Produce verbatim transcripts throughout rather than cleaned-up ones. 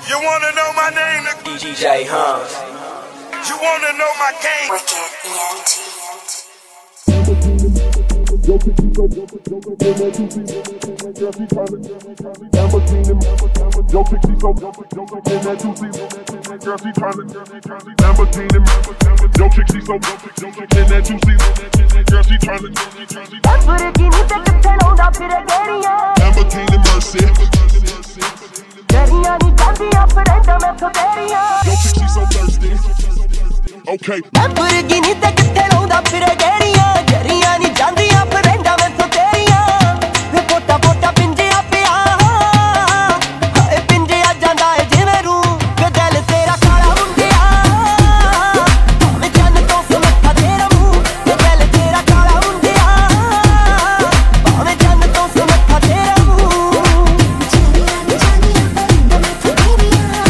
You wanna know my name? D J Hans. You wanna know my game? Wicked E N T. Okay. Lamborghini te kitte launda fire geriyan geriyan ਨੀ ਜਾਂਦੀਆਂ ਫਰੈਂਡਾਂ ਮੈਥੋਂ ਤੇਰੀਆਂ ਵੇ ਪੋਟਾ ਪੋਟਾ ਪਿੰਜਿਆ ਪਿਆ ਹਾਏ ਪਿੰਜਿਆ ਜਾਂਦਾ ਏ ਜਿਵੇਂ ਰੂ ਵੇ ਦਿਲ ਤੇਰਾ ਕਾਲਾ ਮੁੰਡਿਆ ਭਾਵੇਂ ਚੰਨ ਤੋਂ ਸਮੱਥਾ ਤੇਰਾ ਮੂੰਹ ਵੇ ਦਿਲ ਤੇਰਾ ਕਾਲਾ ਮੁੰਡਿਆ ਭਾਵੇਂ ਚੰਨ ਤੋਂ ਸਮੱਥਾ ਤੇਰਾ ਮੂੰਹ ਜਾਂਦੀਆਂ ਨੀ ਜਾਂਦੀਆਂ ਫਰੈਂਡਾਂ ਮੈਥੋਂ ਤੇਰੀਆਂ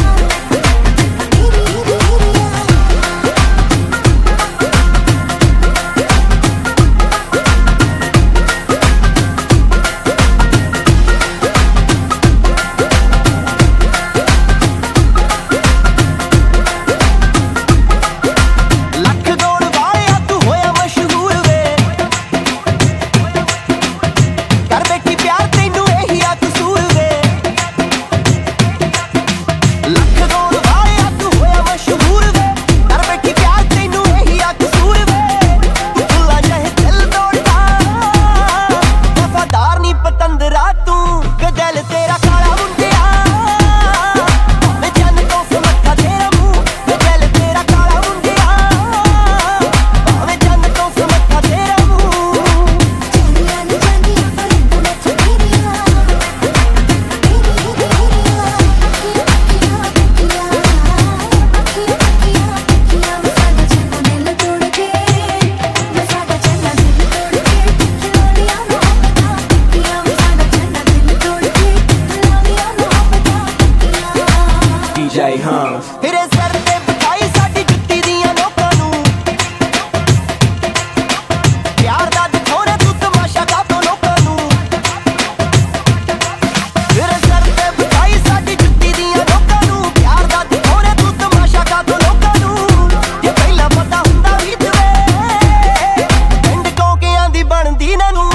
D J Hans. ਫਿਰੇ ਸਰ ਤੇ ਬਿਠਾਈ ਸਾਡੀ ਜੁੱਤੀ ਦੀਆਂ ਨੋਕਾਂ ਨੂੰ ਪਿਆਰ ਦਾ ਦਿਖਾਉਣਾ ਤੂੰ ਤਮਾਸ਼ਾ ਕਾਤੋਂ ਲੋਕਾਂ ਨੂੰ ਫਿਰੇ ਸਰ ਤੇ ਬਿਠਾਈ ਸਾਡੀ ਜੁੱਤੀ ਦੀਆਂ ਨੋਕਾਂ ਨੂੰ ਪਿਆਰ ਦਾ ਦਿਖਾਉਣਾ ਤੂੰ ਤਮਾਸ਼ਾ ਕਾਤੋਂ ਲੋਕਾਂ ਨੂੰ ਜੇ ਪਹਿਲਾਂ ਪਤਾ ਹੁੰਦਾ ਵੀ ਤਵੇ ਪਿੰਡ ਕੌਂਕਿਆਂ ਦੀ ਬਣਦੀ ਨਾ ਨੂੰ